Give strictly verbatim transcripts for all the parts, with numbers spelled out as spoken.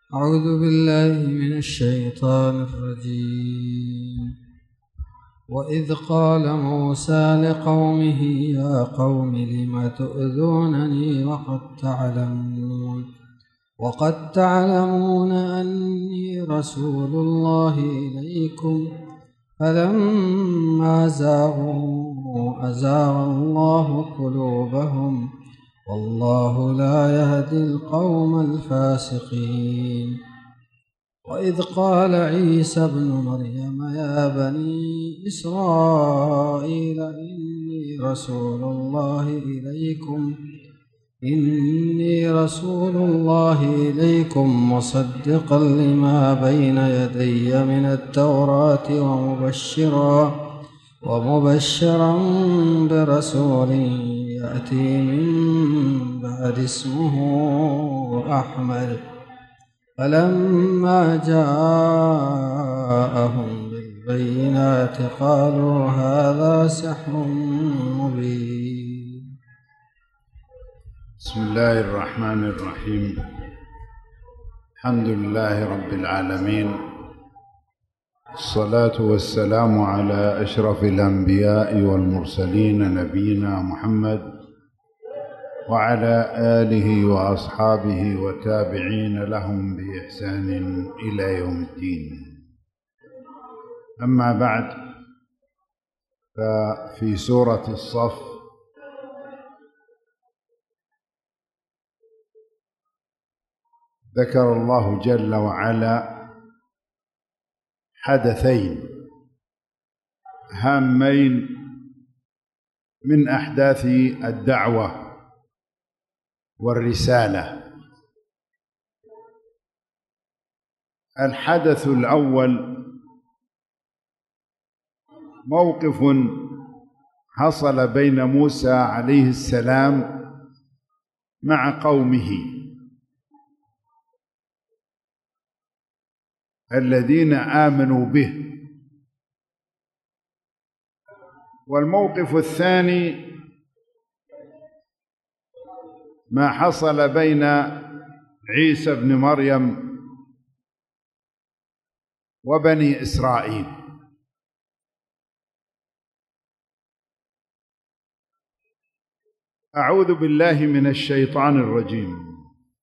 أعوذ بالله من الشيطان الرجيم. وإذ قال موسى لقومه يا قوم لم تؤذونني وقد تعلمون وقد تعلمون أني رسول الله إليكم فلما زاغوا أزاغ الله قلوبهم والله لا يهدي القوم الفاسقين. وإذ قال عيسى ابن مريم يا بني إسرائيل إني رسول الله إليكم إني رسول الله إليكم مصدقا لما بين يدي من التوراة ومبشرا ومبشرا برسول يأتي من بعد اسمه أحمد. فلما جاءهم بالبينات قالوا هذا سحر مبين. بسم الله الرحمن الرحيم. الحمد لله رب العالمين، الصلاة والسلام على أشرف الأنبياء والمرسلين نبينا محمد وعلى آله وأصحابه وتابعين لهم بإحسان إلى يوم الدين. أما بعد، ففي سورة الصف ذكر الله جل وعلا حدثين هامين من أحداث الدعوة والرسالة. الحدث الأول موقف حصل بين موسى عليه السلام مع قومه الذين آمنوا به. والموقف الثاني ما حصل بين عيسى ابن مريم وبني إسرائيل. أعوذ بالله من الشيطان الرجيم.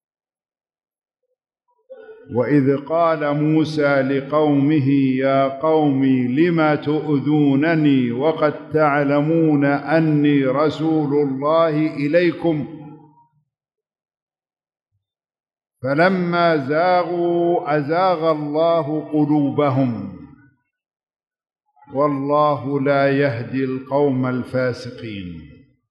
وإذ قال موسى لقومه يا قوم لم تؤذونني وقد تعلمون أني رسول الله إليكم فلما زاغوا أزاغ الله قلوبهم والله لا يهدي القوم الفاسقين.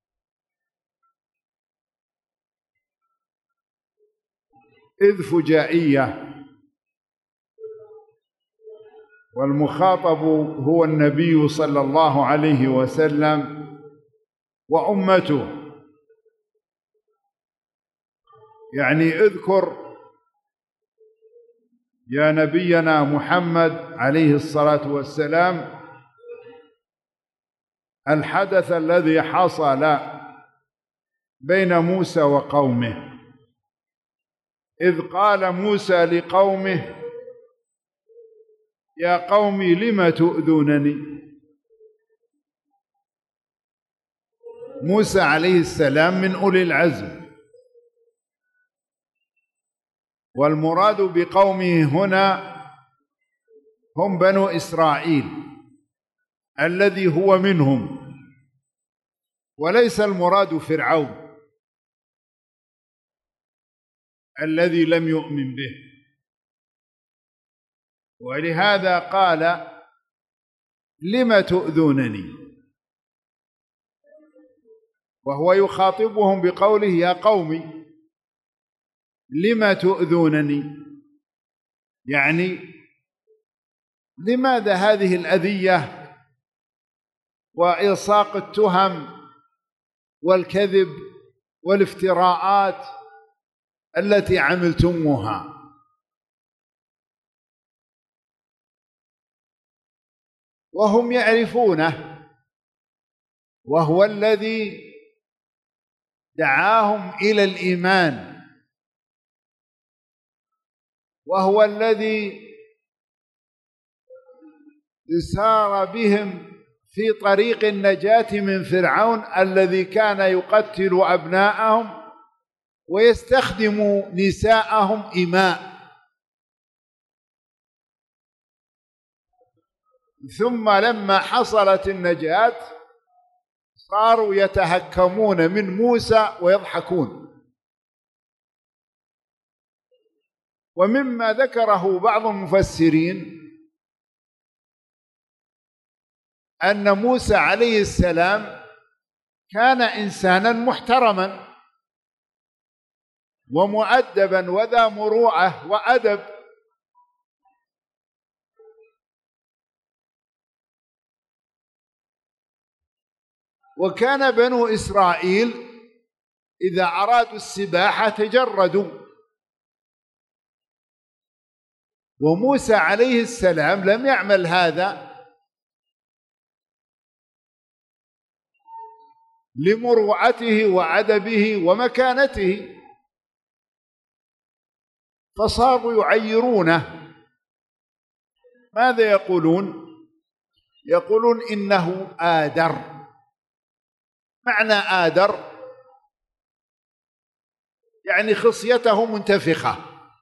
إذ فجائية، والمخاطب هو النبي صلى الله عليه وسلم وأمته. يعني اذكر يا نبينا محمد عليه الصلاة والسلام الحدث الذي حصل بين موسى وقومه. إذ قال موسى لقومه يا قوم لم تؤذونني. موسى عليه السلام من أولي العزم، والمراد بقومه هنا هم بنو إسرائيل الذي هو منهم، وليس المراد فرعون الذي لم يؤمن به. ولهذا قال لم تؤذونني، وهو يخاطبهم بقوله يا قوم لم تؤذونني، يعني لماذا هذه الأذية وإلصاق التهم والكذب والافتراءات التي عملتموها؟ وهم يعرفونه، وهو الذي دعاهم إلى الإيمان وهو الذي سار بهم في طريق النجاة من فرعون الذي كان يقتل أبناءهم ويستخدم نساءهم إماء. ثم لما حصلت النجاة صاروا يتهكمون من موسى ويضحكون. ومما ذكره بعض المفسرين أن موسى عليه السلام كان إنسانا محترما ومؤدبا وذا مروءة وأدب، وكان بنو إسرائيل إذا أرادوا السباحة تجردوا، وموسى عليه السلام لم يعمل هذا لمروءته وأدبه ومكانته، فصاروا يعيرونه. ماذا يقولون؟ يقولون إنه آدر. معنى آدر يعني خصيته منتفخة،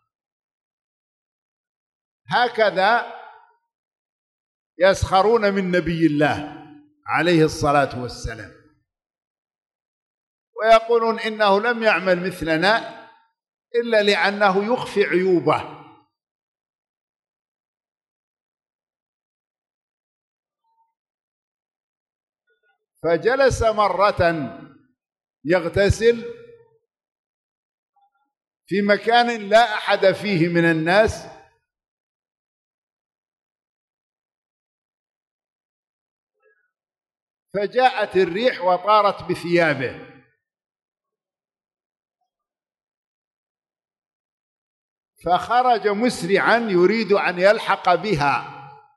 هكذا يسخرون من نبي الله عليه الصلاة والسلام، ويقولون إنه لم يعمل مثلنا إلا لأنه يخفي عيوبه. فجلس مرة يغتسل في مكان لا أحد فيه من الناس، فجاءت الريح وطارت بثيابه، فخرج مسرعا يريد أن يلحق بها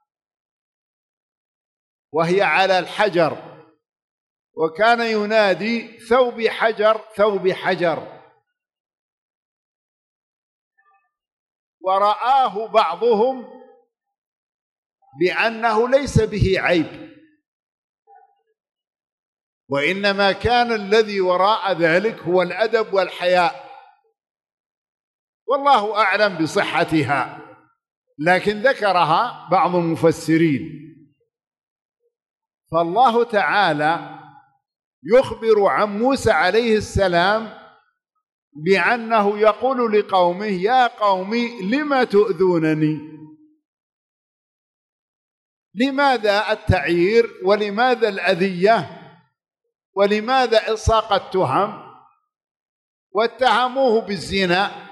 وهي على الحجر، وكان ينادي ثوبي حجر ثوبي حجر، ورآه بعضهم بأنه ليس به عيب، وإنما كان الذي وراء ذلك هو الأدب والحياء، والله أعلم بصحتها، لكن ذكرها بعض المفسرين. فالله تعالى يخبر عن موسى عليه السلام بأنه يقول لقومه: يا قوم لم تؤذونني؟ لماذا التعيير؟ ولماذا الأذية؟ ولماذا إلصاق التهم؟ واتهموه بالزنا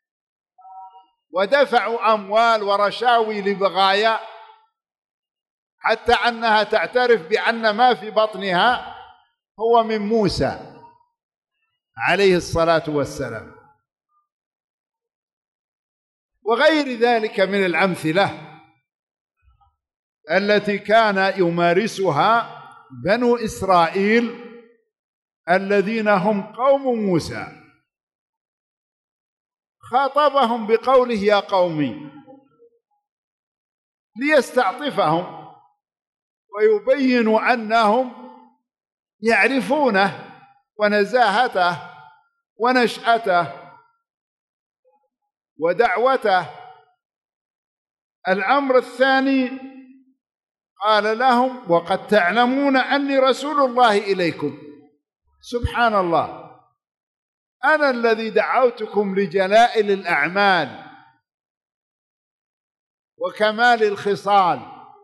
ودفعوا أموال ورشاوي لبغايا، حتى أنها تعترف بأن ما في بطنها هو من موسى عليه الصلاة والسلام، وغير ذلك من الأمثلة التي كان يمارسها بنو إسرائيل الذين هم قوم موسى. خاطبهم بقوله: يا قومي، ليستعطفهم ويبين أنهم يعرفونه ونزاهته ونشأته ودعوته. الأمر الثاني قال لهم: وقد تعلمون أني رسول الله إليكم. سبحان الله، أنا الذي دعوتكم لجلائل الأعمال وكمال الخصال،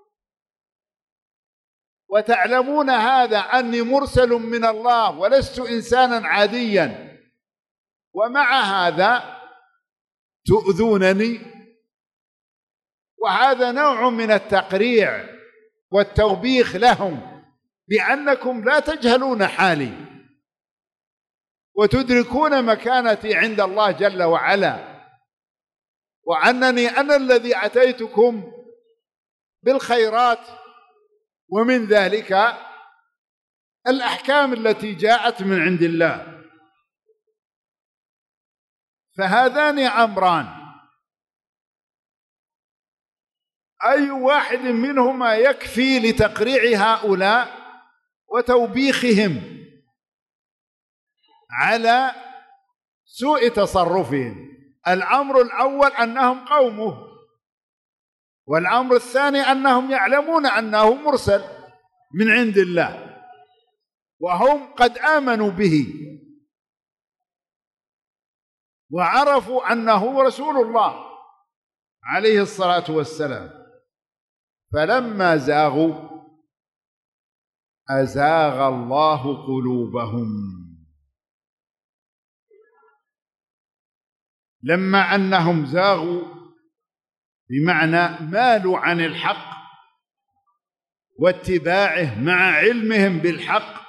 وتعلمون هذا أني مرسل من الله ولست إنسانا عاديا، ومع هذا تؤذونني. وهذا نوع من التقريع والتوبيخ لهم بأنكم لا تجهلون حالي وتدركون مكانتي عند الله جل وعلا، وأنني أنا الذي أتيتكم بالخيرات، ومن ذلك الأحكام التي جاءت من عند الله. فهذان أمران: أي واحد منهما يكفي لتقريع هؤلاء وتوبيخهم على سوء تصرفهم. الأمر الأول أنهم قومه، والأمر الثاني أنهم يعلمون أنه مرسل من عند الله وهم قد آمنوا به وعرفوا أنه رسول الله عليه الصلاة والسلام. فلما زاغوا أزاغ الله قلوبهم. لما أنهم زاغوا بمعنى مالوا عن الحق واتباعه مع علمهم بالحق،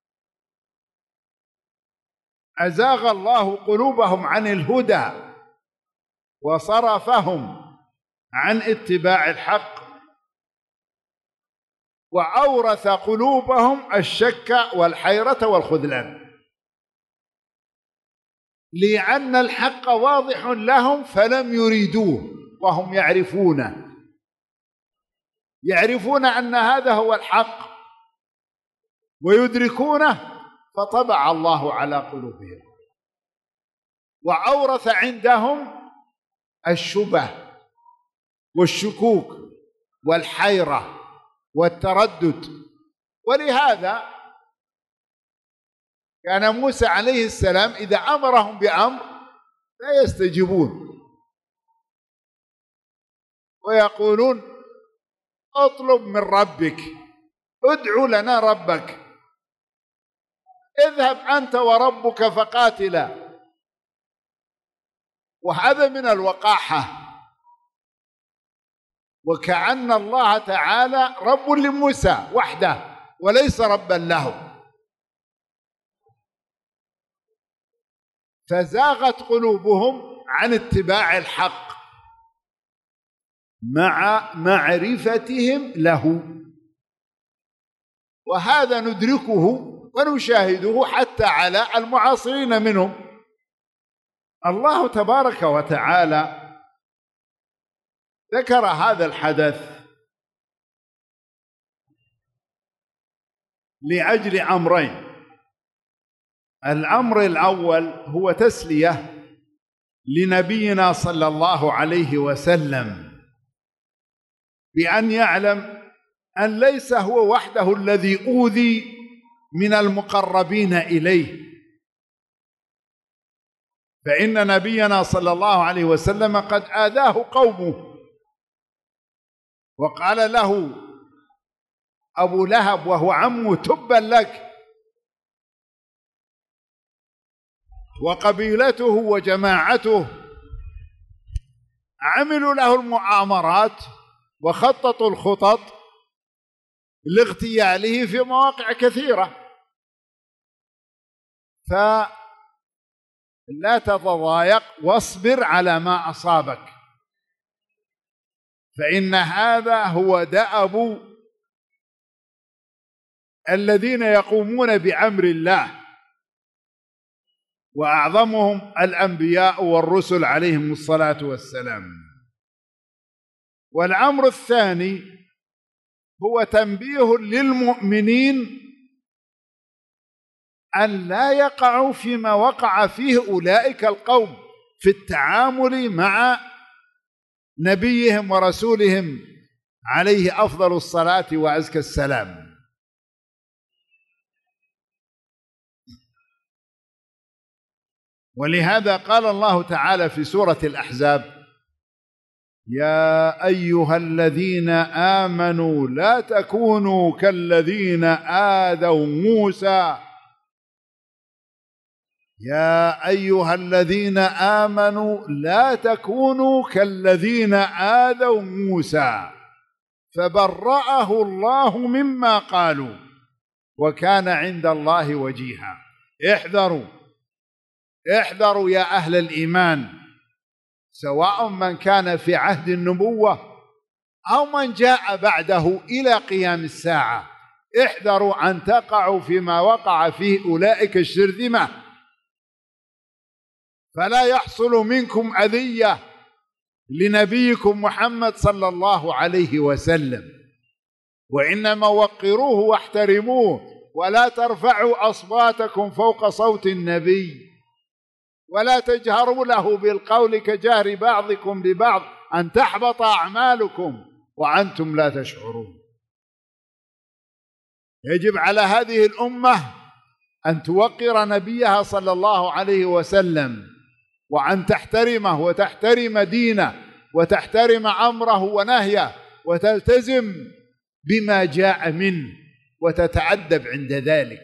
أزاغ الله قلوبهم عن الهدى وصرفهم عن اتباع الحق، وأورث قلوبهم الشك والحيرة والخذلان، لأن الحق واضح لهم فلم يريدوه وهم يعرفونه، يعرفون أن هذا هو الحق ويدركونه، فطبع الله على قلوبهم وأورث عندهم الشبه والشكوك والحيرة والتردد. ولهذا كان موسى عليه السلام إذا أمرهم بأمر لا يستجيبون ويقولون اطلب من ربك، ادعو لنا ربك، اذهب أنت وربك فقاتلا. وهذا من الوقاحة، وكأن الله تعالى رب لموسى وحده وليس ربا له. فزاغت قلوبهم عن اتباع الحق مع معرفتهم له، وهذا ندركه ونشاهده حتى على المعاصرين منهم. الله تبارك وتعالى ذكر هذا الحدث لأجل أمرين. الأمر الأول هو تسلية لنبينا صلى الله عليه وسلم بأن يعلم أن ليس هو وحده الذي أوذي من المقربين إليه، فإن نبينا صلى الله عليه وسلم قد آذاه قومه، وقال له أبو لهب وهو عمه تبا لك، وقبيلته وجماعته عملوا له المؤامرات وخططوا الخطط لاغتياله في مواقع كثيرة. فلا تتضايق واصبر على ما أصابك، فإن هذا هو دأب الذين يقومون بأمر الله، وأعظمهم الأنبياء والرسل عليهم الصلاة والسلام. والأمر الثاني هو تنبيه للمؤمنين أن لا يقعوا فيما وقع فيه أولئك القوم في التعامل مع نبيهم ورسولهم عليه أفضل الصلاة وأزكى السلام. ولهذا قال الله تعالى في سورة الأحزاب: يا أيها الذين آمنوا لا تكونوا كالذين آذوا موسى يا أيها الذين آمنوا لا تكونوا كالذين آذوا موسى فبرأه الله مما قالوا وكان عند الله وجيها. احذروا احذروا يا أهل الإيمان، سواء من كان في عهد النبوة أو من جاء بعده إلى قيام الساعة، احذروا أن تقعوا فيما وقع فيه أولئك الشرذمة، فلا يحصل منكم أذية لنبيكم محمد صلى الله عليه وسلم، وإنما وقروه واحترموه، ولا ترفعوا أصواتكم فوق صوت النبي، ولا تجهروا له بالقول كجهر بعضكم لبعض أن تحبط أعمالكم وأنتم لا تشعرون. يجب على هذه الأمة أن توقر نبيها صلى الله عليه وسلم، وأن تحترمه وتحترم دينه وتحترم أمره ونهيه، وتلتزم بما جاء منه وتتأدب عند ذلك.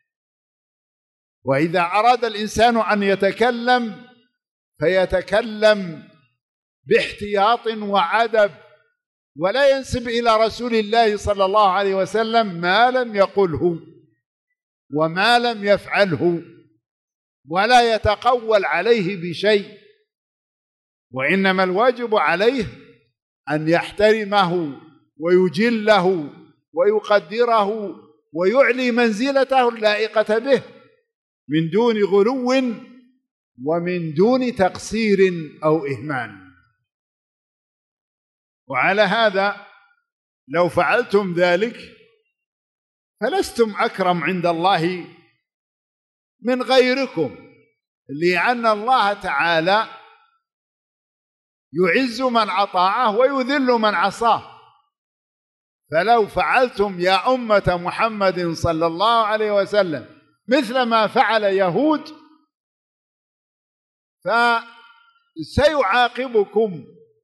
وإذا أراد الإنسان أن يتكلم فيتكلم باحتياط وعدب، ولا ينسب إلى رسول الله صلى الله عليه وسلم ما لم يقله وما لم يفعله، ولا يتقول عليه بشيء، وإنما الواجب عليه أن يحترمه ويجله ويقدره ويعلي منزلته اللائقة به من دون غلو ومن دون تقصير أو إهمال. وعلى هذا لو فعلتم ذلك فلستم أكرم عند الله من غيركم، لأن الله تعالى يعز من أطاعه ويذل من عصاه. فلو فعلتم يا أمة محمد صلى الله عليه وسلم مثل ما فعل يهود فسيعاقبكم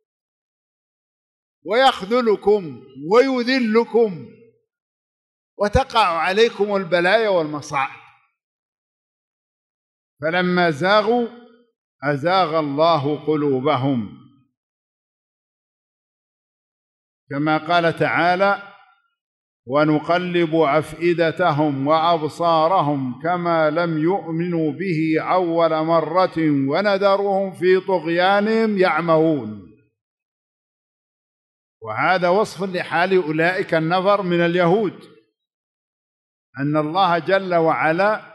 ويخذلكم ويذلكم وتقع عليكم البلايا والمصائب. فلما زاغوا أزاغ الله قلوبهم، كما قال تعالى: ونقلب أفئدتهم وأبصارهم كما لم يؤمنوا به أول مرة ونذرهم في طغيانهم يعمهون. وهذا وصف لحال أولئك النفر من اليهود، أن الله جل وعلا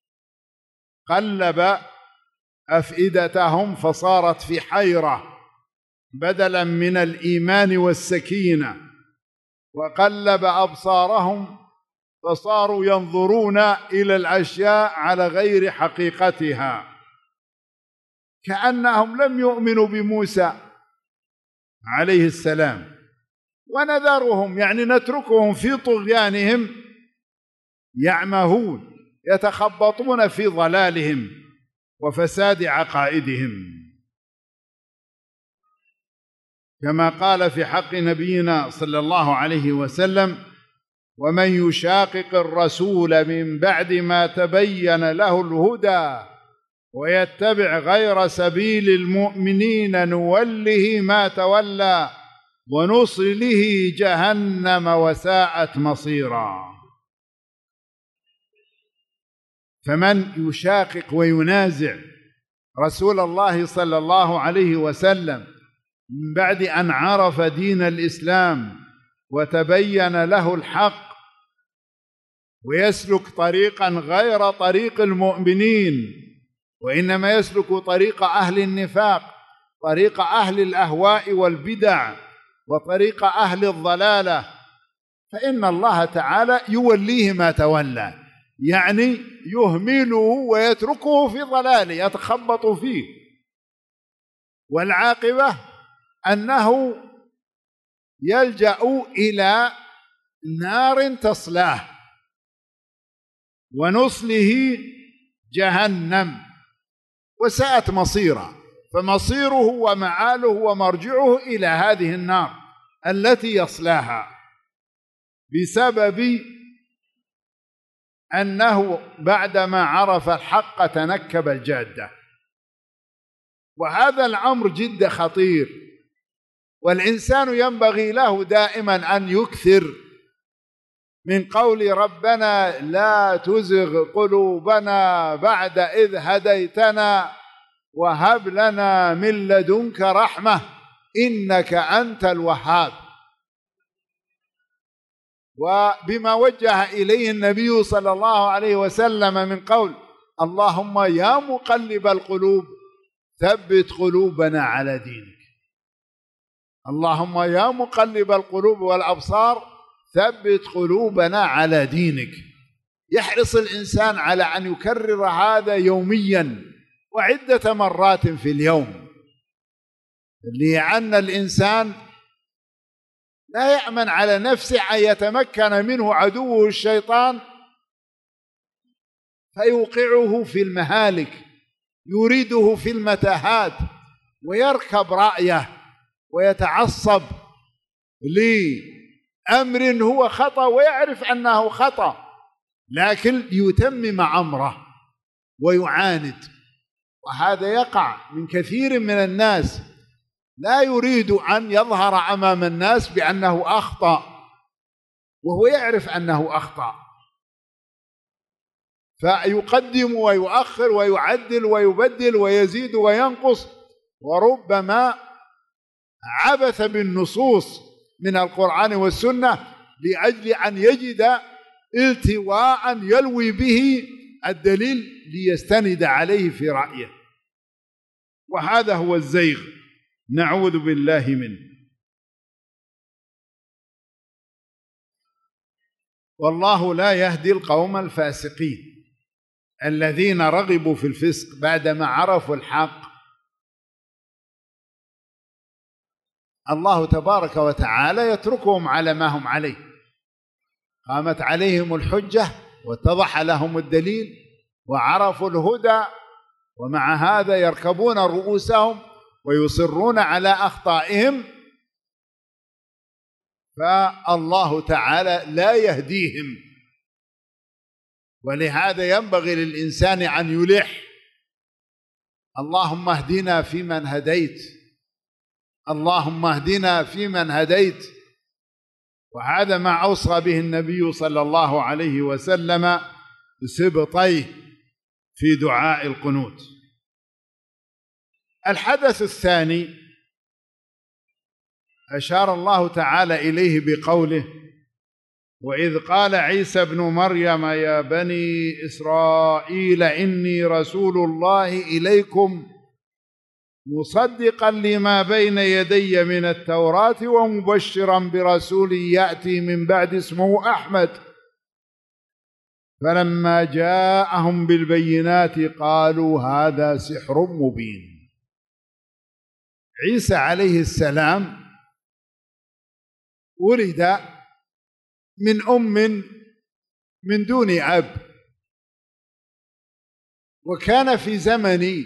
قلب أفئدتهم فصارت في حيرة بدلا من الإيمان والسكينة، وقلب أبصارهم فصاروا ينظرون إلى الأشياء على غير حقيقتها، كأنهم لم يؤمنوا بموسى عليه السلام. ونذرهم يعني نتركهم في طغيانهم يعمهون، يتخبطون في ضلالهم وفساد عقائدهم، كما قال في حق نبينا صلى الله عليه وسلم: ومن يشاقق الرسول من بعد ما تبين له الهدى ويتبع غير سبيل المؤمنين نوله ما تولى ونصله جهنم وساءت مصيرا. فمن يشاقق وينازع رسول الله صلى الله عليه وسلم من بعد أن عرف دين الإسلام وتبين له الحق ويسلك طريقا غير طريق المؤمنين، وإنما يسلك طريق أهل النفاق، طريق أهل الأهواء والبدع، وطريق أهل الضلالة، فإن الله تعالى يوليه ما تولى، يعني يهمله ويتركه في ضلاله يتخبط فيه، والعاقبة أنه يلجأ إلى نار تصلاه ونصله جهنم وساءت مصيرا. فمصيره ومعاله ومرجعه إلى هذه النار التي يصلاها بسبب أنه بعدما عرف الحق تنكب الجادة. وهذا الأمر جد خطير، والإنسان ينبغي له دائما أن يكثر من قول ربنا لا تزغ قلوبنا بعد إذ هديتنا وهب لنا من لدنك رحمة إنك أنت الوهاب. وبما وجه إليه النبي صلى الله عليه وسلم من قول اللهم يا مقلب القلوب ثبت قلوبنا على دينك. اللهم يا مقلب القلوب والأبصار ثبت قلوبنا على دينك. يحرص الإنسان على أن يكرر هذا يوميا وعدة مرات في اليوم، لأن الإنسان لا يأمن على نفسه أن يتمكن منه عدوه الشيطان فيوقعه في المهالك، يريده في المتاهات ويركب رأيه ويتعصب لأمر هو خطأ ويعرف أنه خطأ، لكن يتمم أمره ويعاند. وهذا يقع من كثير من الناس، لا يريد أن يظهر أمام الناس بأنه أخطأ وهو يعرف أنه أخطأ، فيقدم ويؤخر ويعدل ويبدل ويزيد وينقص، وربما عبث بالنصوص من القرآن والسنة لأجل أن يجد التواء يلوي به الدليل ليستند عليه في رأيه، وهذا هو الزيغ، نعوذ بالله منه. والله لا يهدي القوم الفاسقين الذين رغبوا في الفسق بعدما عرفوا الحق. الله تبارك وتعالى يتركهم على ما هم عليه، قامت عليهم الحجة واتضح لهم الدليل وعرفوا الهدى، ومع هذا يركبون رؤوسهم ويصرون على أخطائهم، فالله تعالى لا يهديهم. ولهذا ينبغي للإنسان أن يلح: اللهم اهدنا فيمن هديت، اللهم اهدنا فيمن هديت. وهذا ما أوصى به النبي صلى الله عليه وسلم سبطيه في دعاء القنوت. الحدث الثاني أشار الله تعالى إليه بقوله: وإذ قال عيسى ابن مريم يا بني إسرائيل إني رسول الله إليكم مصدقا لما بين يدي من التوراة ومبشرا برسول يأتي من بعد اسمه أحمد. فلما جاءهم بالبينات قالوا هذا سحر مبين. عيسى عليه السلام ولد من أم من دون أب، وكان في زمن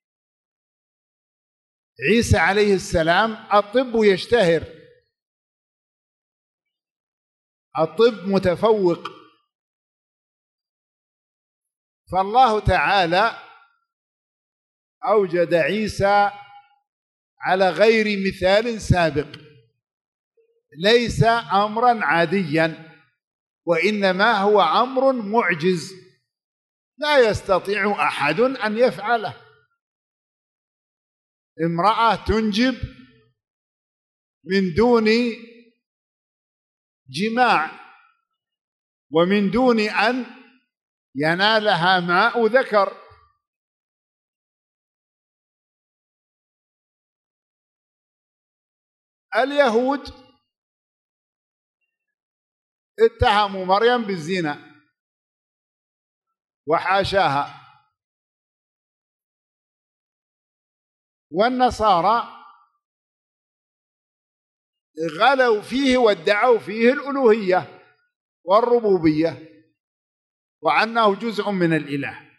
عيسى عليه السلام الطب يشتهر، الطب متفوق، فالله تعالى أوجد عيسى على غير مثال سابق، ليس أمرا عاديا، وإنما هو أمر معجز لا يستطيع أحد أن يفعله. امرأة تنجب من دون جماع ومن دون أن ينالها ماء ذكر، اليهود اتهموا مريم بالزنا وحاشاها، والنصارى غلوا فيه وادعوا فيه الألوهية والربوبية وأنه جزء من الإله.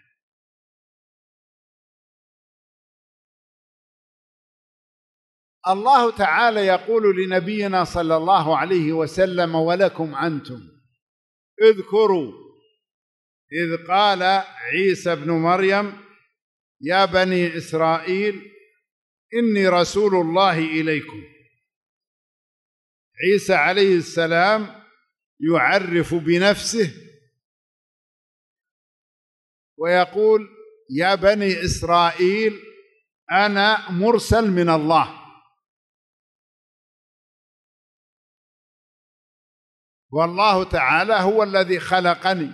الله تعالى يقول لنبينا صلى الله عليه وسلم: ولكم أنتم اذكروا إذ قال عيسى ابن مريم يا بني إسرائيل إني رسول الله إليكم. عيسى عليه السلام يعرف بنفسه ويقول: يا بني إسرائيل أنا مرسل من الله، والله تعالى هو الذي خلقني،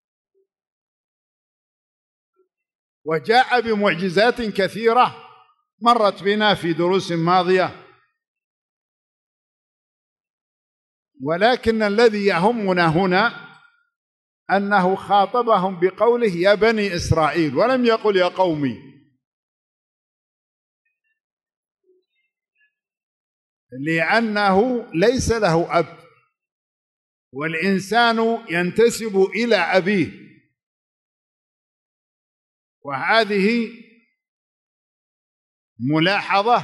وجاء بمعجزات كثيرة مرت بنا في دروس ماضية، ولكن الذي يهمنا هنا أنه خاطبهم بقوله يا بني إسرائيل، ولم يقل يا قومي، لأنه ليس له أب، والإنسان ينتسب إلى أبيه، وهذه ملاحظة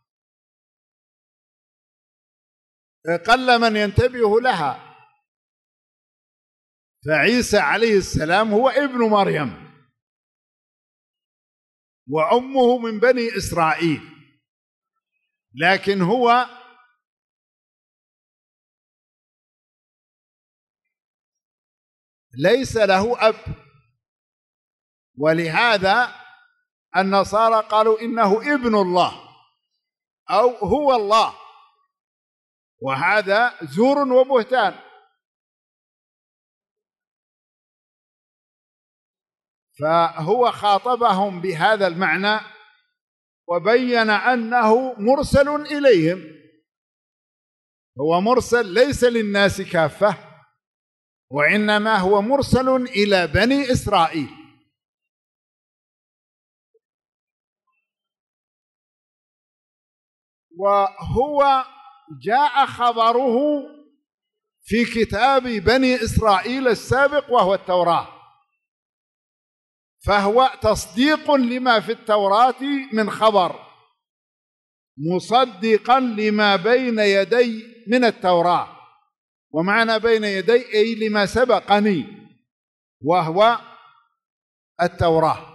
قل من ينتبه لها. فعيسى عليه السلام هو ابن مريم، وأمه من بني إسرائيل، لكن هو ليس له أب، ولهذا النصارى قالوا إنه ابن الله أو هو الله، وهذا زور وبهتان. فهو خاطبهم بهذا المعنى وبين أنه مرسل إليهم، هو مرسل ليس للناس كافة، وإنما هو مرسل إلى بني إسرائيل. وهو جاء خبره في كتاب بني إسرائيل السابق وهو التوراة، فهو تصديق لما في التوراة من خبر، مصدقا لما بين يدي من التوراة، ومعنى بين يدي أي لما سبقني وهو التوراة.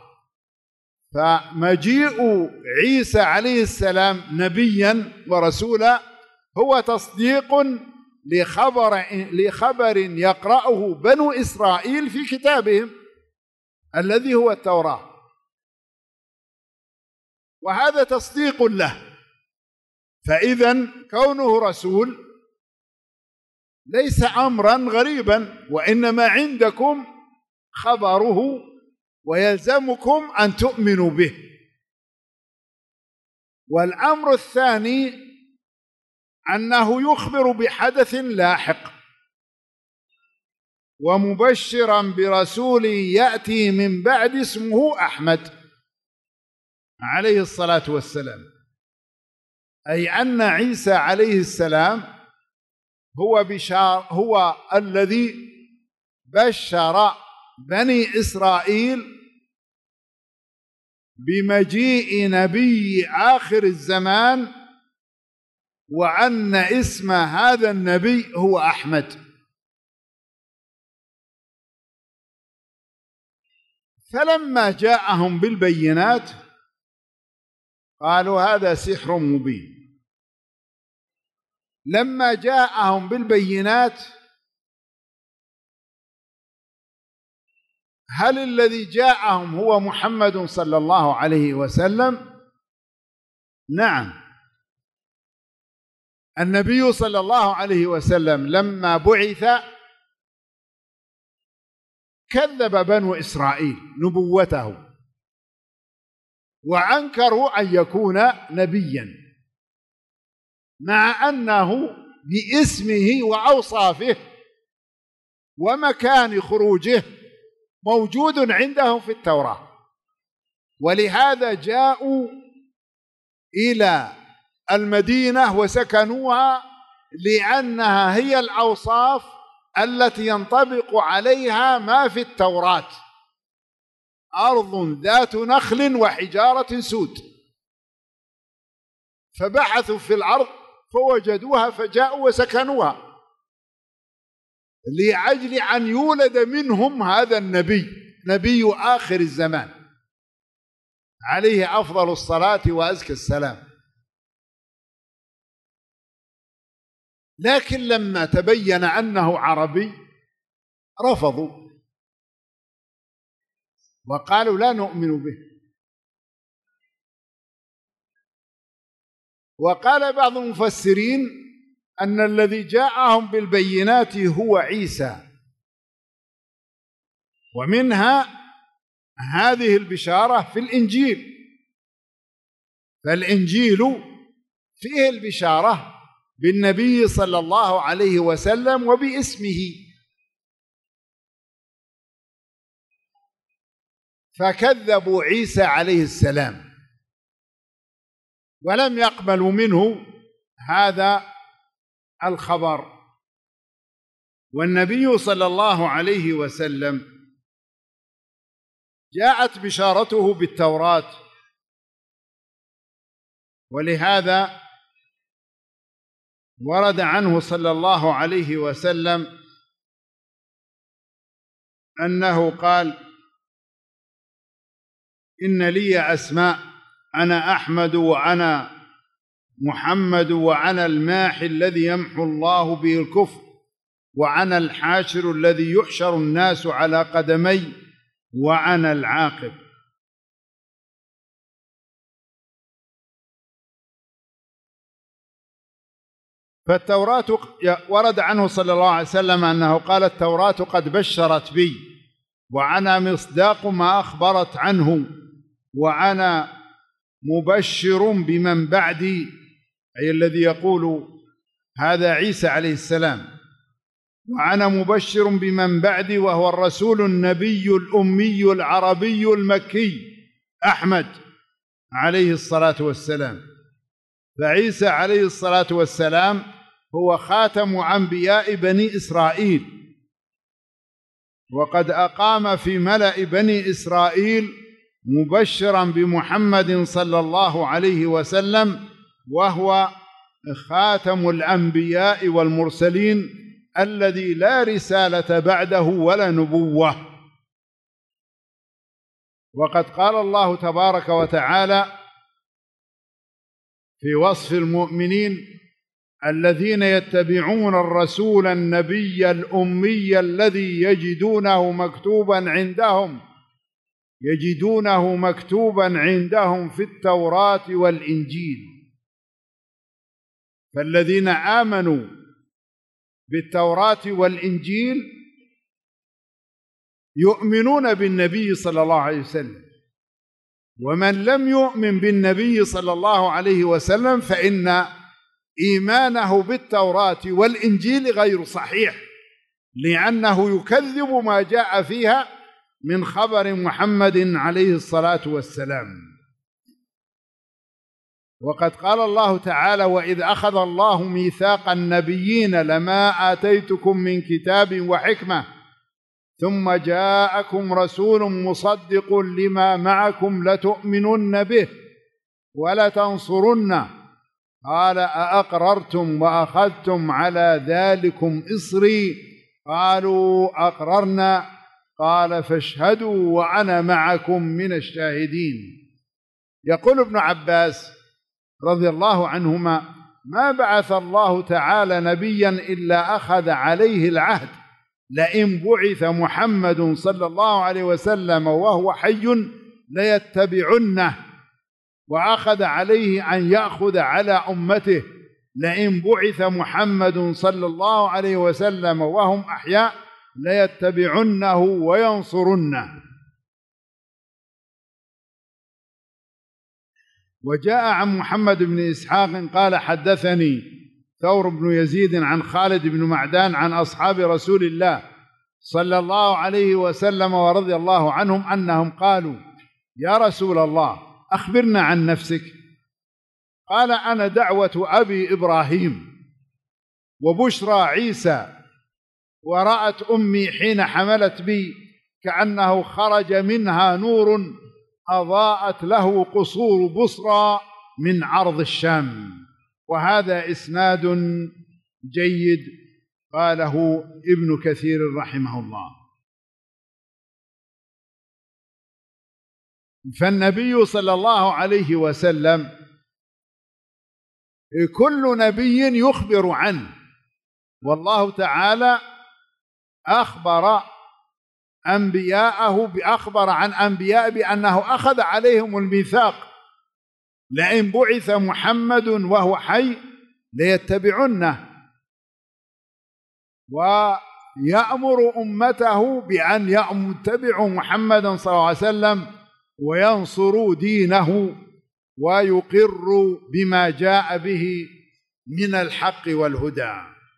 فمجيء عيسى عليه السلام نبيا ورسولا هو تصديق لخبر لخبر يقرأه بنو إسرائيل في كتابهم الذي هو التوراة، وهذا تصديق له. فإذا كونه رسول ليس أمرا غريبا، وإنما عندكم خبره ويلزمكم أن تؤمنوا به. والأمر الثاني أنه يخبر بحدث لاحق، ومبشرا برسول يأتي من بعد اسمه أحمد عليه الصلاة والسلام، أي أن عيسى عليه السلام هو بشار هو الذي بشر بني إسرائيل بمجيء نبي آخر الزمان، وأن اسم هذا النبي هو أحمد. فلما جاءهم بالبينات قالوا هذا سحر مبين. لما جاءهم بالبينات، هل الذي جاءهم هو محمد صلى الله عليه وسلم؟ نعم، النبي صلى الله عليه وسلم لما بعث كذب بنو إسرائيل نبوته، وأنكروا أن يكون نبيا، مع أنه باسمه وأوصافه ومكان خروجه موجود عندهم في التوراة. ولهذا جاءوا إلى المدينة وسكنوها، لأنها هي الأوصاف التي ينطبق عليها ما في التوراة: أرض ذات نخل وحجارة سود. فبحثوا في الأرض فوجدوها فجاءوا وسكنوها، لأجل أن يولد منهم هذا النبي، نبي آخر الزمان عليه أفضل الصلاة وأزكى السلام. لكن لما تبين أنه عربي رفضوا وقالوا لا نؤمن به. وقال بعض المفسرين أن الذي جاءهم بالبينات هو عيسى، ومنها هذه البشارة في الإنجيل، فالإنجيل فيه البشارة بالنبي صلى الله عليه وسلم وباسمه، فكذبوا عيسى عليه السلام ولم يقبلوا منه هذا الخبر. والنبي صلى الله عليه وسلم جاءت بشارته بالتوراة، ولهذا ورد عنه صلى الله عليه وسلم أنه قال: إن لي أسماء، أنا أحمد وأنا محمد وأنا الماحي الذي يمحو الله به الكفر وأنا الحاشر الذي يحشر الناس على قدمي وأنا العاقب. فالتوراة ورد عنه صلى الله عليه وسلم أنه قال: التوراة قد بشرت بي وأنا مصداق ما أخبرت عنه وأنا مبشر بمن بعدي، أي الذي يقول هذا عيسى عليه السلام، وأنا مبشر بمن بعدي وهو الرسول النبي الأمي العربي المكي أحمد عليه الصلاة والسلام. فعيسى عليه الصلاة والسلام هو خاتم أنبياء بني إسرائيل، وقد أقام في ملأ بني إسرائيل مبشرا بمحمد صلى الله عليه وسلم، وهو خاتم الأنبياء والمرسلين الذي لا رسالة بعده ولا نبوة. وقد قال الله تبارك وتعالى في وصف المؤمنين: الذين يتبعون الرسول النبي الأمي الذي يجدونه مكتوبا عندهم يجدونه مكتوبا عندهم في التوراة والإنجيل. فالذين آمنوا بالتوراة والإنجيل يؤمنون بالنبي صلى الله عليه وسلم، ومن لم يؤمن بالنبي صلى الله عليه وسلم فإن إيمانه بالتوراة والإنجيل غير صحيح، لأنه يكذب ما جاء فيها من خبر محمد عليه الصلاة والسلام. وقد قال الله تعالى: وإذ أخذ الله ميثاق النبيين لما آتيتكم من كتاب وحكمة ثم جاءكم رسول مصدق لما معكم لتؤمنن به ولتنصرنه قال: أأقررتم وأخذتم على ذلكم إصري قالوا أقررنا قال فاشهدوا وأنا معكم من الشاهدين. يقول ابن عباس رضي الله عنهما: ما بعث الله تعالى نبيا إلا أخذ عليه العهد، لئن بعث محمد صلى الله عليه وسلم وهو حي ليتبعنه، وأخذ عليه أن يأخذ على أمته، لئن بعث محمد صلى الله عليه وسلم وهم أحياء ليتبعنه وينصرنه. وجاء عن محمد بن إسحاق قال: حدثني ثور بن يزيد عن خالد بن معدان عن أصحاب رسول الله صلى الله عليه وسلم ورضي الله عنهم أنهم قالوا: يا رسول الله أخبرنا عن نفسك. قال: أنا دعوة أبي إبراهيم وبشرى عيسى، ورأت أمي حين حملت بي كأنه خرج منها نور أضاءت له قصور بصرى من عرض الشام. وهذا إسناد جيد قاله ابن كثير رحمه الله. فالنبي صلى الله عليه وسلم كل نبي يخبر عنه، والله تعالى أخبر أنبياءه بأخبر عن أنبياء بأنه أخذ عليهم الميثاق، لئن بعث محمد وهو حي ليتبعنه، ويأمر أمته بأن يتبعوا محمدا صلى الله عليه وسلم وينصروا دينه ويقر بما جاء به من الحق والهدى.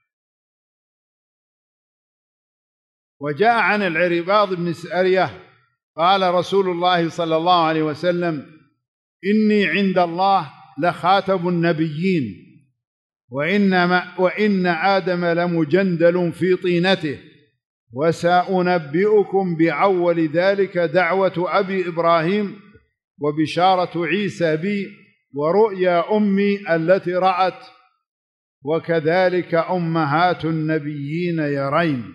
وجاء عن العرباض بن سارية قال رسول الله صلى الله عليه وسلم: إني عند الله لخاتم النبيين، وإنما وإن آدم لمجندل في طينته، وسأنبئكم بعول ذلك دعوة أبي إبراهيم، وبشارة عيسى بي، ورؤيا أمي التي رأت، وكذلك أمهات النبيين يرين.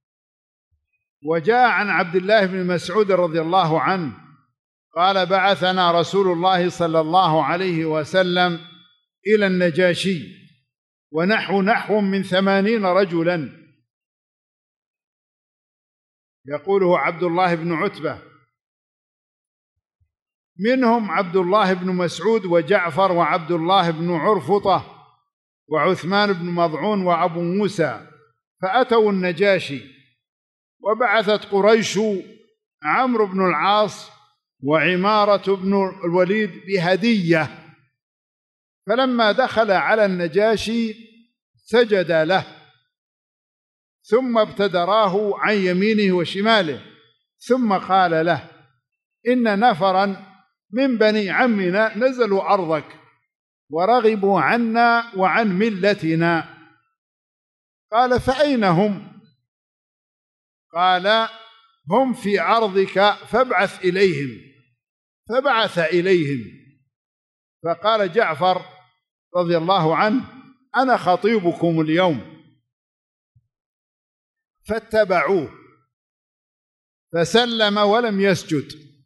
وجاء عن عبد الله بن مسعود رضي الله عنه قال: بعثنا رسول الله صلى الله عليه وسلم إلى النجاشي ونحو نحو من ثمانين رجلا، يقوله عبد الله بن عتبة، منهم عبد الله بن مسعود وجعفر وعبد الله بن عرفطة وعثمان بن مضعون وأبو موسى، فأتوا النجاشي. وبعثت قريش عمرو بن العاص وعمارة بن الوليد بهدية، فلما دخل على النجاشي سجد له، ثم ابتدراه عن يمينه وشماله، ثم قال له: إن نفرا من بني عمنا نزلوا أرضك ورغبوا عنا وعن ملتنا. قال: فأين هم؟ قال: هم في أرضك فابعث إليهم. فبعث إليهم، فقال جعفر رضي الله عنه: أنا خطيبكم اليوم. فاتبعوه، فسلم ولم يسجد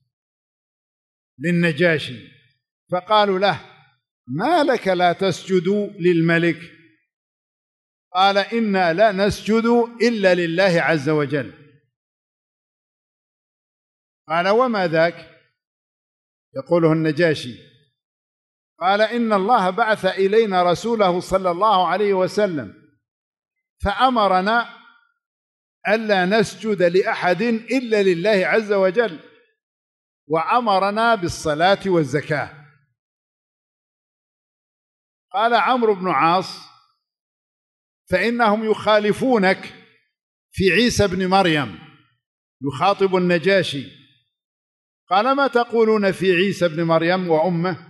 للنجاشي، فقالوا له: ما لك لا تسجد للملك؟ قال: إنا لا نسجد إلا لله عز وجل. قال: وما ذاك؟ يقوله النجاشي. قال: إن الله بعث إلينا رسوله صلى الله عليه وسلم فأمرنا ألا نسجد لأحد إلا لله عز وجل، وأمرنا بالصلاة والزكاة. قال عمرو بن عاص: فإنهم يخالفونك في عيسى بن مريم، يخاطب النجاشي. قال: ما تقولون في عيسى بن مريم وأمه؟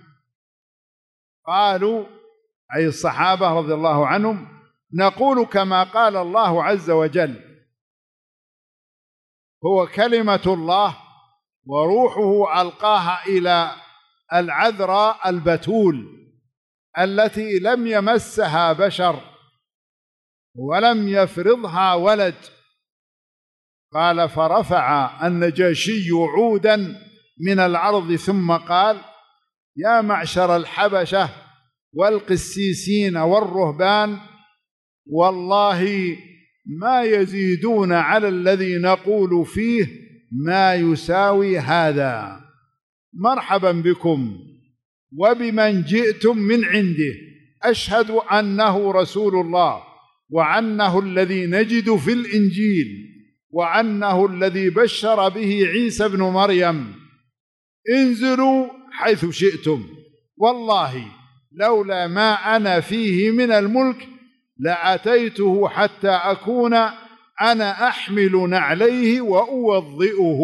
قالوا أي الصحابة رضي الله عنهم: نقول كما قال الله عز وجل: هو كلمة الله وروحه ألقاها إلى العذراء البتول التي لم يمسها بشر ولم يفرضها ولد. قال: فرفع النجاشي عودا من الأرض ثم قال: يا معشر الحبشة والقسيسين والرهبان، والله ما يزيدون على الذي نقول فيه ما يساوي هذا. مرحبا بكم وبمن جئتم من عنده، أشهد أنه رسول الله، وأنه الذي نجد في الإنجيل، وأنه الذي بشر به عيسى بن مريم. انزلوا حيث شئتم، والله لولا ما أنا فيه من الملك لأتيته حتى أكون أنا أحمل نعليه وأوضئه.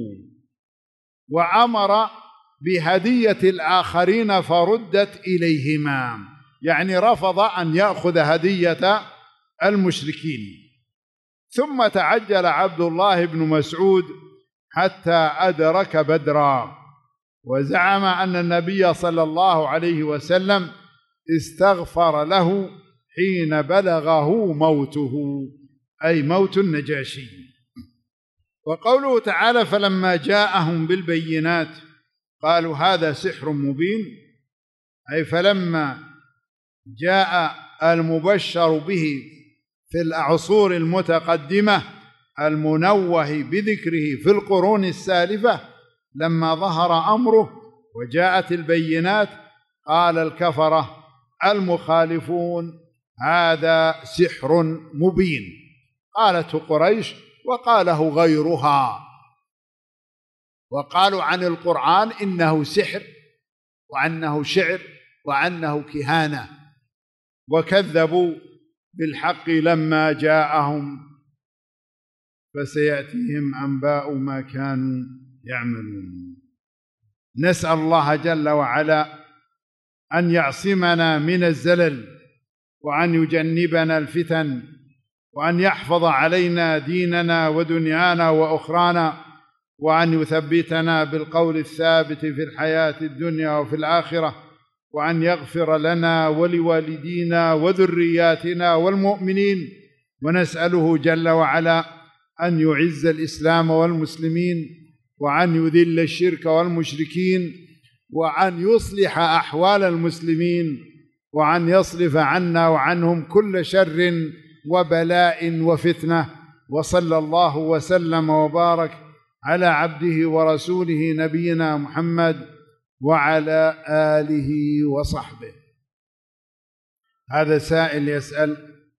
وأمر بهدية الآخرين فردت إليهما، يعني رفض أن يأخذ هدية المشركين. ثم تعجل عبد الله بن مسعود حتى أدرك بدرا، وزعم أن النبي صلى الله عليه وسلم استغفر له حين بلغه موته، أي موت النجاشي. وقوله تعالى: فلما جاءهم بالبينات قالوا هذا سحر مبين، أي فلما جاء المبشر به في العصور المتقدمة المنوه بذكره في القرون السالفة، لما ظهر أمره وجاءت البينات قال الكفرة المخالفون: هذا سحر مبين. قالته قريش وقاله غيرها، وقالوا عن القرآن إنه سحر، وأنه شعر وأنه كهانة، وكذبوا بالحق لما جاءهم، فسيأتيهم أنباء ما كانوا يعملون. نسأل الله جل وعلا أن يعصمنا من الزلل، وأن يجنبنا الفتن، وأن يحفظ علينا ديننا ودنيانا وأخرانا، وأن يثبتنا بالقول الثابت في الحياة الدنيا وفي الآخرة، وأن يغفر لنا ولوالدينا وذرياتنا والمؤمنين. ونسأله جل وعلا أن يعز الإسلام والمسلمين، وأن يذل الشرك والمشركين، وأن يصلح أحوال المسلمين، وأن يصرف عنا وعنهم كل شر وبلاء وفتنة. وصلى الله وسلم وبارك على عبده ورسوله نبينا محمد وعلى آله وصحبه. هذا سائل يسأل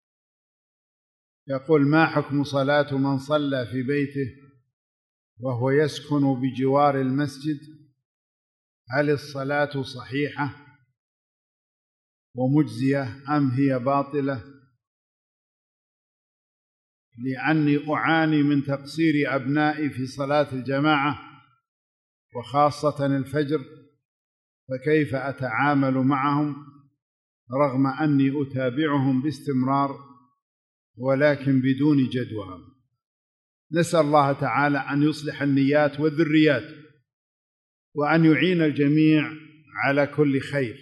يقول: ما حكم صلاة من صلى في بيته وهو يسكن بجوار المسجد؟ هل الصلاة صحيحة ومجزية أم هي باطلة؟ لأني أعاني من تقصير أبنائي في صلاة الجماعة وخاصة الفجر، فكيف أتعامل معهم رغم أني أتابعهم باستمرار ولكن بدون جدوى؟ نسأل الله تعالى أن يصلح النيات والذريات، وأن يعين الجميع على كل خير.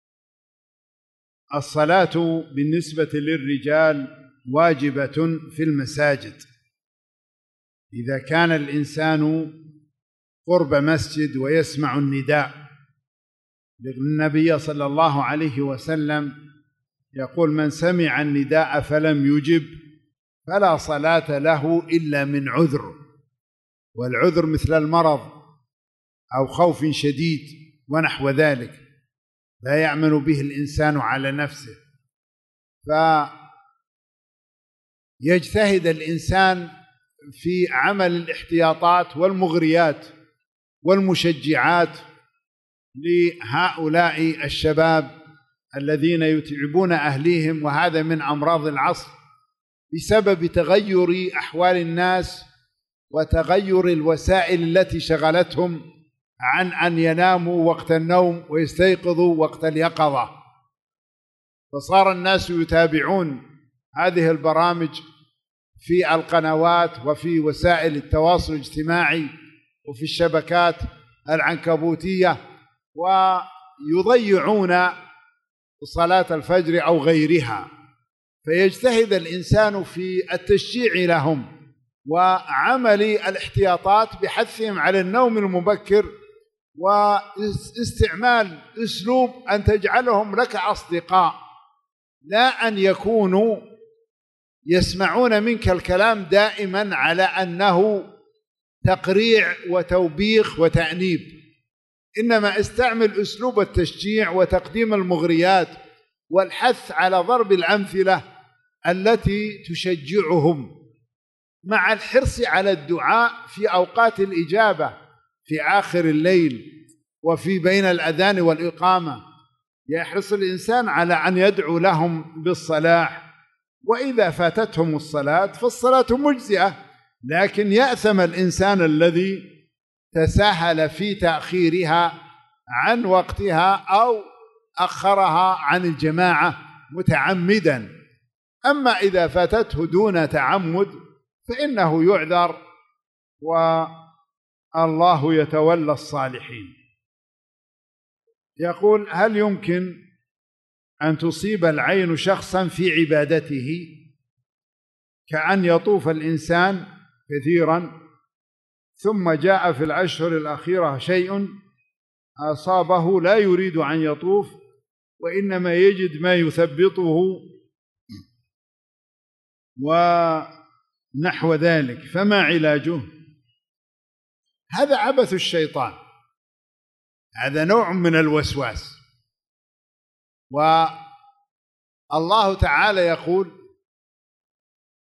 الصلاة بالنسبة للرجال واجبة في المساجد إذا كان الإنسان قرب مسجد ويسمع النداء، لأن النبي صلى الله عليه وسلم يقول: من سمع النداء فلم يجب فلا صلاة له إلا من عذر، والعذر مثل المرض أو خوف شديد ونحو ذلك لا يأمن به الإنسان على نفسه. فيجتهد الإنسان في عمل الاحتياطات والمغريات والمشجعات لهؤلاء الشباب الذين يتعبون أهليهم، وهذا من أمراض العصر بسبب تغير أحوال الناس وتغير الوسائل التي شغلتهم عن أن يناموا وقت النوم ويستيقظوا وقت اليقظة. فصار الناس يتابعون هذه البرامج في القنوات وفي وسائل التواصل الاجتماعي وفي الشبكات العنكبوتية، ويضيعون صلاة الفجر أو غيرها. فيجتهد الإنسان في التشجيع لهم وعمل الاحتياطات بحثهم على النوم المبكر، واستعمال أسلوب أن تجعلهم لك أصدقاء، لا أن يكونوا يسمعون منك الكلام دائما على أنه تقريع وتوبيخ وتأنيب، إنما استعمل أسلوب التشجيع وتقديم المغريات والحث على ضرب الأمثلة التي تشجعهم، مع الحرص على الدعاء في أوقات الإجابة في آخر الليل وفي بين الأذان والإقامة. يحرص الإنسان على أن يدعو لهم بالصلاح، وإذا فاتتهم الصلاة فالصلاة مجزئة، لكن يأثم الإنسان الذي تساهل في تأخيرها عن وقتها أو أخرها عن الجماعة متعمدا. أما إذا فاتته دون تعمد فإنه يعذر، والله يتولى الصالحين. يقول: هل يمكن أن تصيب العين شخصا في عبادته، كأن يطوف الإنسان كثيرا ثم جاء في الأشهر الأخيرة شيء أصابه لا يريد أن يطوف وإنما يجد ما يثبطه ونحو ذلك، فما علاجه؟ هذا عبث الشيطان، هذا نوع من الوسواس. والله تعالى يقول: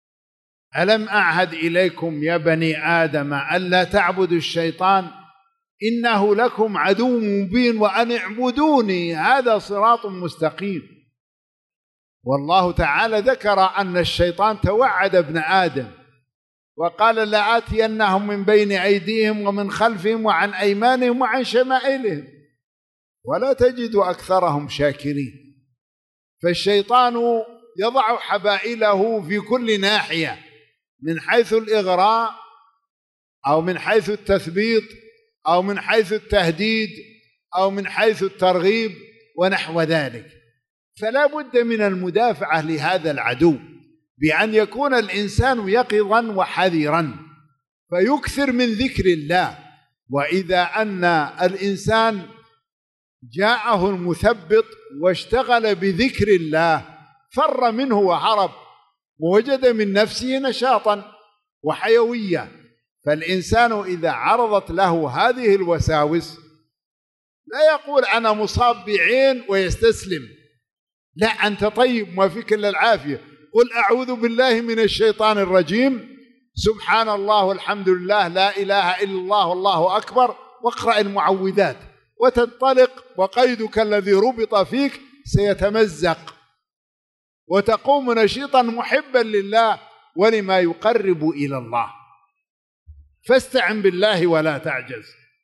ألم أعهد إليكم يا بني آدم ألا تعبدوا الشيطان إنه لكم عدو مبين وأن اعبدوني هذا صراط مستقيم. والله تعالى ذكر أن الشيطان توعد ابن آدم وقال لآتينهم من بين أيديهم ومن خلفهم وعن أيمانهم وعن شمائلهم ولا تجد أكثرهم شاكرين. فالشيطان يضع حبائله في كل ناحية، من حيث الإغراء أو من حيث التثبيط أو من حيث التهديد أو من حيث الترغيب ونحو ذلك. فلا بد من المدافعة لهذا العدو بأن يكون الإنسان يقظا وحذرا فيكثر من ذكر الله. وإذا أن الإنسان جاءه المثبط واشتغل بذكر الله فر منه وهرب ووجد من نفسه نشاطا وحيوية. فالإنسان إذا عرضت له هذه الوساوس لا يقول أنا مصاب بعين ويستسلم، لا، أنت طيب ما فيك إلا العافية. قل أعوذ بالله من الشيطان الرجيم، سبحان الله والحمد لله لا إله إلا الله والله أكبر، واقرأ المعوذات وتنطلق، وقيدك الذي ربط فيك سيتمزق وتقوم نشيطا محبا لله ولما يقرب إلى الله. فاستعن بالله ولا تعجز.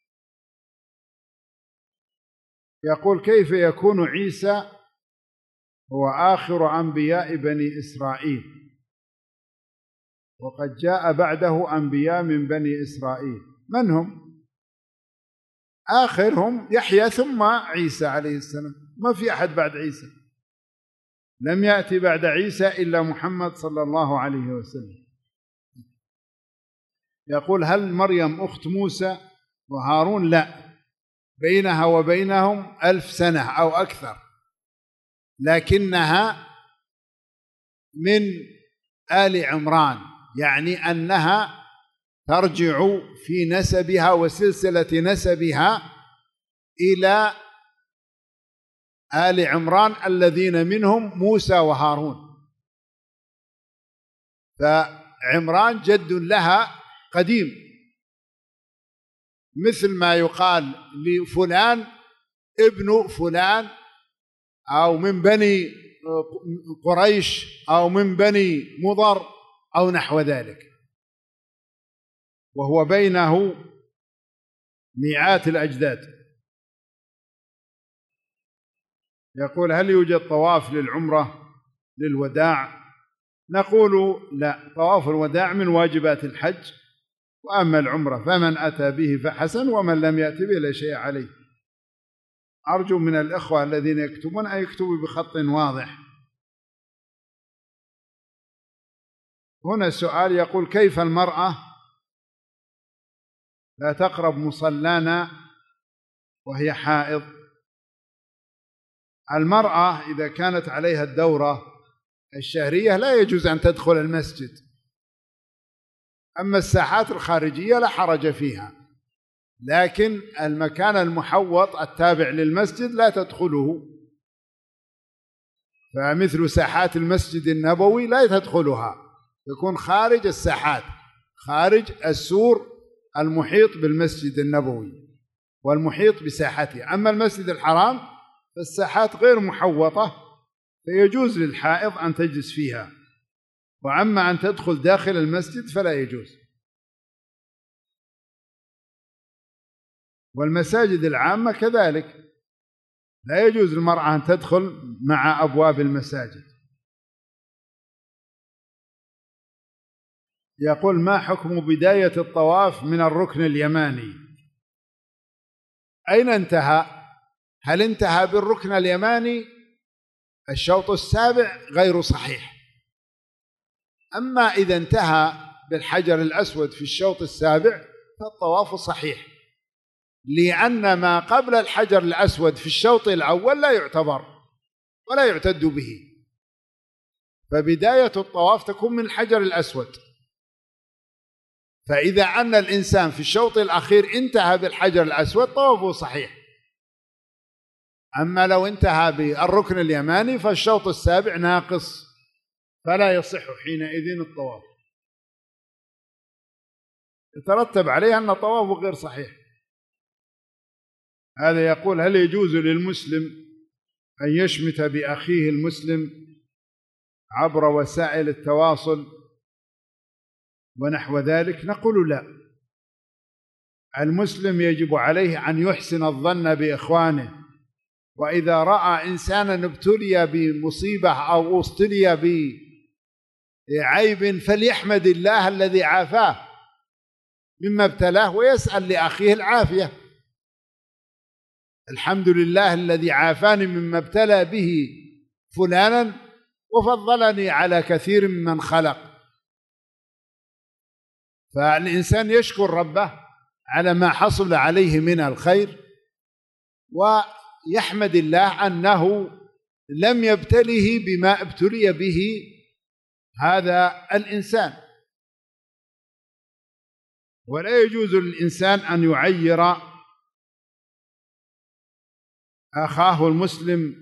يقول كيف يكون عيسى هو آخر أنبياء بني إسرائيل وقد جاء بعده أنبياء من بني إسرائيل؟ من هم؟ آخرهم يحيى ثم عيسى عليه السلام، ما في أحد بعد عيسى، لم يأتي بعد عيسى إلا محمد صلى الله عليه وسلم. يقول هل مريم أخت موسى وهارون؟ لا، بينها وبينهم ألف سنة أو أكثر، لكنها من آل عمران، يعني أنها ترجع في نسبها وسلسلة نسبها إلى آل عمران الذين منهم موسى وهارون. فعمران جد لها قديم، مثل ما يقال لفلان ابن فلان أو من بني قريش أو من بني مضر أو نحو ذلك، وهو بينه مئات الأجداد. يقول هل يوجد طواف للعمرة للوداع؟ نقول لا، طواف الوداع من واجبات الحج، وأما العمرة فمن أتى به فحسن ومن لم يأتي به لا شيء عليه. أرجو من الإخوة الذين يكتبون أن يكتبوا بخط واضح. هنا السؤال يقول كيف المرأة لا تقرب مصلانا وهي حائض؟ المرأة إذا كانت عليها الدورة الشهرية لا يجوز أن تدخل المسجد، أما الساحات الخارجية لا حرج فيها، لكن المكان المحوط التابع للمسجد لا تدخله، فمثل ساحات المسجد النبوي لا تدخلها، يكون خارج الساحات، خارج السور المحيط بالمسجد النبوي والمحيط بساحته. أما المسجد الحرام فالساحات غير محوطة فيجوز للحائض أن تجلس فيها، وأما أن تدخل داخل المسجد فلا يجوز. والمساجد العامة كذلك لا يجوز للمرأة أن تدخل مع أبواب المساجد. يقول ما حكم بداية الطواف من الركن اليماني؟ أين انتهى؟ هل انتهى بالركن اليماني؟ الشوط السابع غير صحيح. أما إذا انتهى بالحجر الأسود في الشوط السابع فالطواف صحيح، لأن ما قبل الحجر الأسود في الشوط الأول لا يعتبر ولا يعتد به، فبداية الطواف تكون من الحجر الأسود. فإذا أن الإنسان في الشوط الأخير انتهى بالحجر الأسود طوافه صحيح. أما لو انتهى بالركن اليماني فالشوط السابع ناقص فلا يصح حينئذ الطواف، يترتب عليه أن طوافه غير صحيح. هذا يقول: هل يجوز للمسلم أن يشمت بأخيه المسلم عبر وسائل التواصل ونحو ذلك؟ نقول لا. المسلم يجب عليه أن يحسن الظن بإخوانه، وإذا رأى إنسانا ابتلي بمصيبة أو ابتلي بعيب فليحمد الله الذي عافاه مما ابتلاه ويسأل لأخيه العافية. الحمد لله الذي عافاني مما ابتلى به فلانا وفضلني على كثير ممن خلق. فالإنسان يشكر ربه على ما حصل عليه من الخير، ويحمد الله أنه لم يبتله بما ابتلي به هذا الإنسان. ولا يجوز للإنسان أن يعير أخاه المسلم.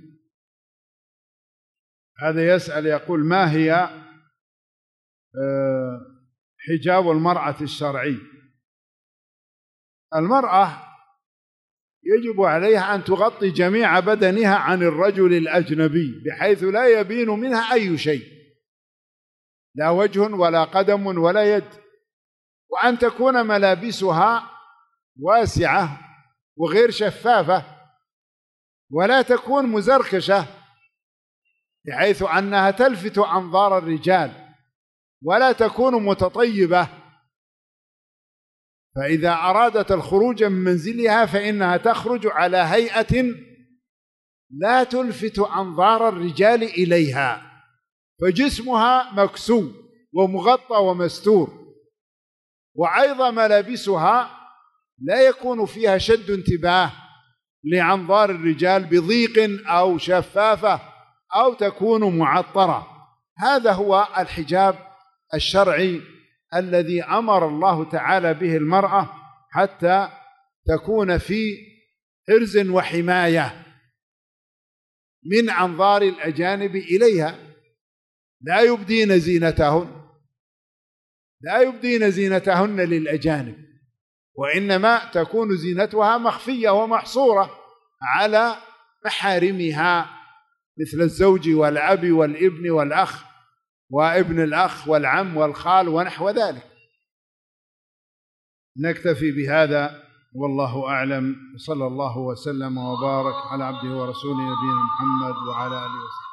هذا يسأل يقول: ما هي حجاب المرأة الشرعي؟ المرأة يجب عليها أن تغطي جميع بدنها عن الرجل الأجنبي بحيث لا يبين منها أي شيء، لا وجه ولا قدم ولا يد، وأن تكون ملابسها واسعة وغير شفافة، ولا تكون مزركشة بحيث أنها تلفت أنظار الرجال، ولا تكون متطيبة، فإذا أرادت الخروج من منزلها فإنها تخرج على هيئة لا تلفت أنظار الرجال إليها، فجسمها مكسو ومغطى ومستور، وأيضا ملابسها لا يكون فيها شد انتباه لأنظار الرجال بضيق أو شفافة أو تكون معطرة. هذا هو الحجاب الشرعي الذي أمر الله تعالى به المرأة حتى تكون في حرز وحماية من أنظار الأجانب إليها. لا يبدين زينتهن لا يبدين زينتهن للأجانب، وإنما تكون زينتها مخفية ومحصورة على محارمها مثل الزوج والأب والابن والأخ وابن الأخ والعم والخال ونحو ذلك. نكتفي بهذا والله أعلم، وصلى الله وسلم وبارك على عبده ورسوله نبينا محمد وعلى آله وصحبه.